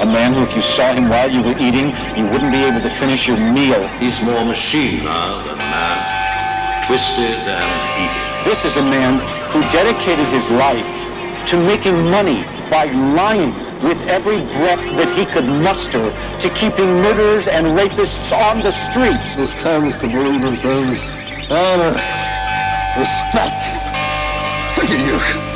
man who, if you saw him while you were eating, you wouldn't be able to finish your meal. He's more machine now than man, twisted and evil. This is a man who dedicated his life to making money by lying with every breath that he could muster, to keeping murderers and rapists on the streets. This time is to believe in things. Honor. Respect. Look at you.